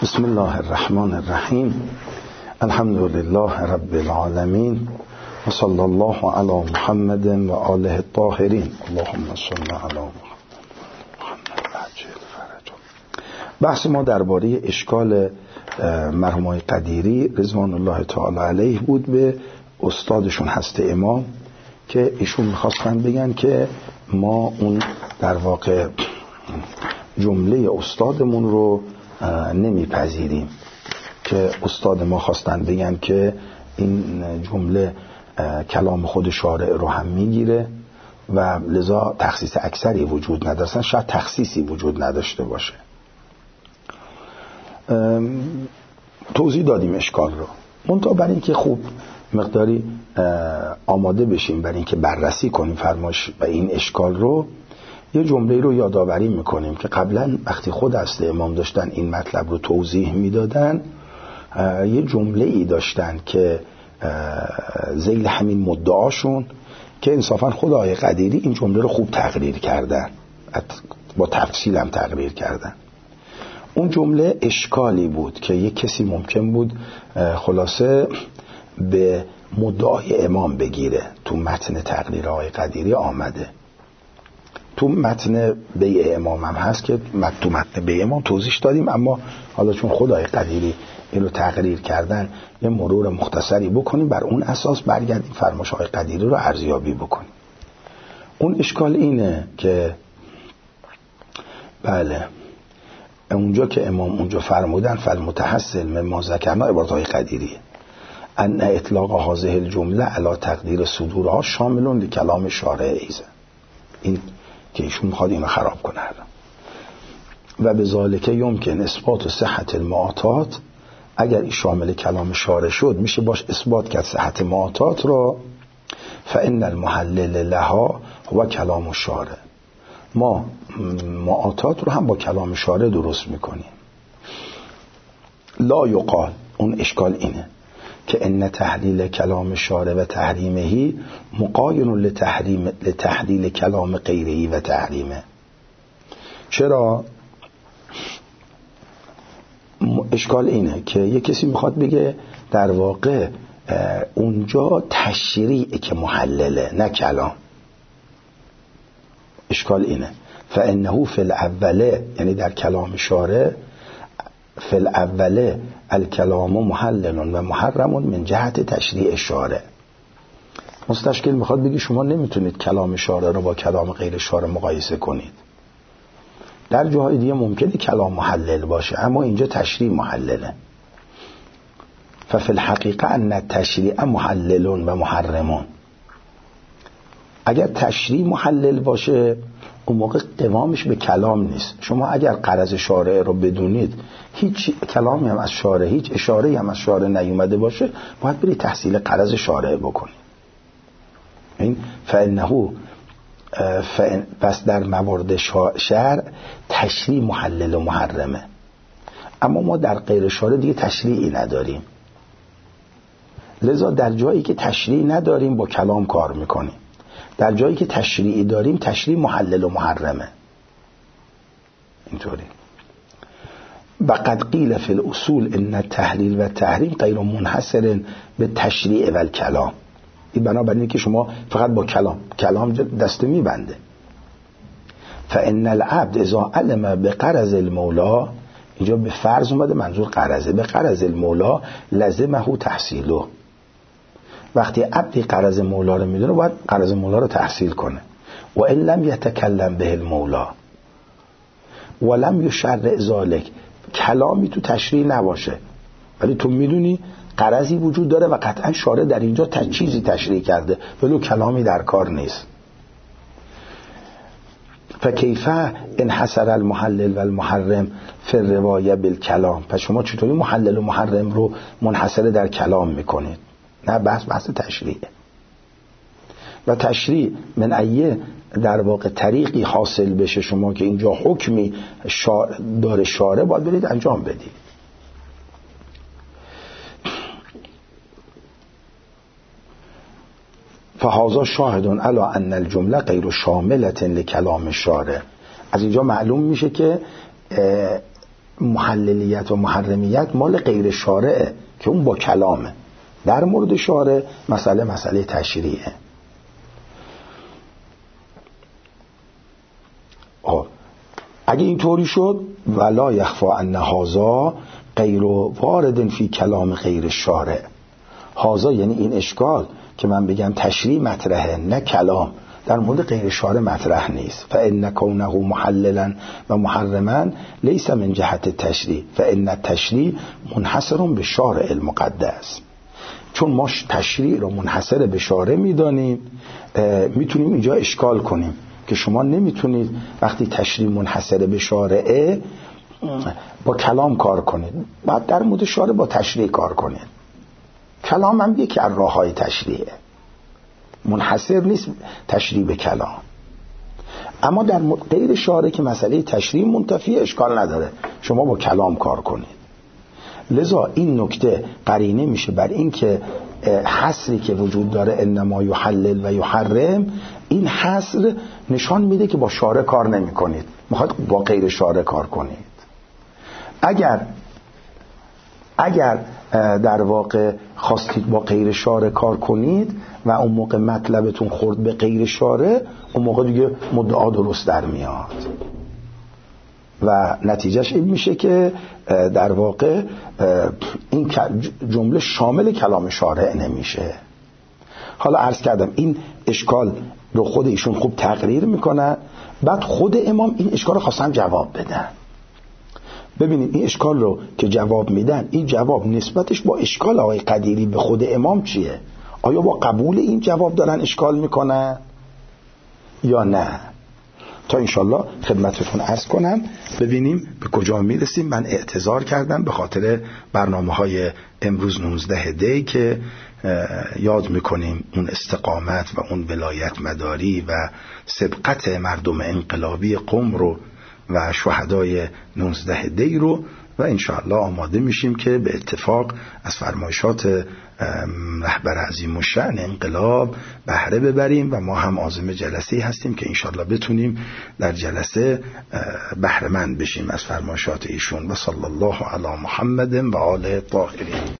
بسم الله الرحمن الرحیم. الحمد لله رب العالمین و صلی الله علی محمد و آله الطاهرین. اللهم صل علی محمد عجل فرج. بحث ما درباره اشکال مرحوم آقای قدیری رضوان الله تعالی علیه بود به استادشون هست امام، که ایشون میخواستن بگن که ما اون در واقع جمله استادمون رو نمیپذیریم، که استاد ما خواستن بگن که این جمله کلام خود شارع رو هم میگیره و لذا تخصیص اکثری وجود نداشتن، شاید تخصیصی وجود نداشته باشه. توضیح دادیم اشکال رو، منتها برای اینکه خوب مقداری آماده بشیم برای اینکه بررسی کنیم فرمایش و این اشکال رو، یه جمله رو یادآوری میکنیم که قبلا وقتی خود هست امام داشتن این مطلب رو توضیح میدادن، یه جمله ای داشتن که ذیل همین مدعاشون، که انصافا خود آقای قدیری این جمله رو خوب تقریر کردن، با تفصیل هم تقریر کردن. اون جمله اشکالی بود که یک کسی ممکن بود خلاصه به مدعای امام بگیره. تو متن تقریر آقای قدیری آمده، تو متن بیع امام هم هست که تو متن بیع امام توضیح دادیم، اما حالا چون خدای قدیری اینو تقریر کردن یه مرور مختصری بکنیم، بر اون اساس برگردیم فرمایش آقای قدیری رو ارزیابی بکنیم. اون اشکال اینه که بله اونجا که امام اونجا فرمودن فالمتحصل مما ذکرنا، عبارت آقای قدیریه، ان اطلاق هذه الجمله علی تقدیر صدورها شامل لکلام شارع ایزه، این که ایشون میخواد اینو خراب کنه. و به ذالک یمکن اثبات صحت المعاطات، اگر این شامل کلام شارع شد میشه باش اثبات کرد صحت معاطات را. فان المحلل لها هو کلام الشارع، ما معاطات رو هم با کلام شارع درست میکنیم. لا یقال، اون اشکال اینه که ان تحلیل کلام شارع و تحریمهی مقاین لتحلیل کلام غیرهی و تحریمه. چرا؟ اشکال اینه که یک کسی میخواد بگه در واقع اونجا تشریع که محلله نه کلام. اشکال اینه فانه فی الاوله، یعنی در کلام شارع فی الاوله الکلام محلل و محرم من جهت تشریع شارع. مستشکل میخواد بگی شما نمیتونید کلام شارع رو با کلام غیر شارع مقایسه کنید. در جاهای دیگه ممکنه کلام محلل باشه، اما اینجا تشریع محلله. ففی الحقیقه ان التشریع محلل و محرمون. اگر تشریع محلل باشه اون موقع قوامش به کلام نیست. شما اگر غرض شارع رو بدونید، هیچ کلامی هم از شارع، هیچ اشاره‌ای هم از شارع نیومده باشه، باید برید تحصیل غرض شارع بکنید. این پس در موارد شرع تشریع محلل و محرمه، اما ما در غیر شارع دیگه تشریعی نداریم، لذا در جایی که تشریع نداریم با کلام کار میکنیم، در جایی که تشریعی داریم تشریع محلل و محرمه. اینطوری. و قد قیل فی الاصول ان التحلیل و تحریم غیر منحصر به تشریع و الکلام. این بنابراین که شما فقط با کلام دست میبنده. فان العبد اذا علم بغرض المولا، اینجا به فرض اومده منظور غرضه، به غرض المولا لزمه تحصیله. وقتی عبدی غرض مولا رو میدونه باید غرض مولا رو تحصیل کنه. و ان لم یتکلم به المولا ولم یشرع ذلک، کلامی تو تشریع نباشه ولی تو میدونی غرضی وجود داره و قطعا شارع در اینجا چیزی تشریع کرده ولو کلامی در کار نیست. فکیف انحصر المحلل و المحرم فی الروایه بالکلام، پس شما چطوری محلل و محرم رو منحصر در کلام میکنید؟ نه، بحث تشریعه. و تشریع من ایه در واقع طریقی حاصل بشه شما که اینجا حکمی داره شارع، باید برید انجام بدید. فهذا شاهد علی ان الجمله غیر شامله لکلام الشارع. از اینجا معلوم میشه که محللیت و محرمیت مال غیر شارعه که اون با کلامه. در مورد شارع مسئله تشریعه. اگه اینطوری شد ولا یخفا ان هذا غیر وارد فی کلام غیر شارع. هذا یعنی این اشکال که من بگم تشریع مطرحه نه کلام، در مورد غیر شارع مطرح نیست. فان کونه محللا و محرما لیس من جهت التشریع فان التشریع منحصر به شارع المقدس. چون ما تشریع رو منحصر به شارع میدانیم، میتونیم اینجا اشکال کنیم که شما نمیتونید وقتی تشریع منحصر به شارعه با کلام کار کنید، بعد در مورد شارع با تشریع کار کنید. کلام هم یکی از راه‌های تشریعه، منحصر نیست تشریع به کلام. اما در غیر شارع که مسئله تشریع منتفی، اشکال نداره شما با کلام کار کنید. لذا این نکته قرینه میشه بر این که حصری که وجود داره انما یحلل و یحرم، این حصر نشان میده که با شارع کار نمی کنید، میخواد با غیر شارع کار کنید. اگر در واقع خواستید با غیر شارع کار کنید و اون موقع مطلبتون خورد به غیر شارع، اون موقع دیگه مدعا درست در میاد و نتیجهش این میشه که در واقع این جمله شامل کلام شارع نمیشه. حالا عرض کردم این اشکال رو خود ایشون خوب تقریر میکنن، بعد خود امام این اشکال رو خواستن جواب بدن. ببینید این اشکال رو که جواب میدن، این جواب نسبتش با اشکال آقای قدیری به خود امام چیه؟ آیا با قبول این جواب دارن اشکال میکنن یا نه؟ تا انشالله خدمتتون عرض کنم ببینیم به کجا میرسیم. من اعتذار کردم به خاطر برنامه‌های امروز 19 دی که یاد میکنیم اون استقامت و اون ولایت مداری و سبقت مردم انقلابی قم رو و شهدای 19 دی رو، و انشاءالله آماده میشیم که به اتفاق از فرمایشات رهبر عظیم الشأن انقلاب بهره ببریم و ما هم عازم جلسه‌ای هستیم که انشاءالله بتونیم در جلسه بهره مند بشیم از فرمایشات ایشون. و صلی الله علی محمد و آله الطاهرین.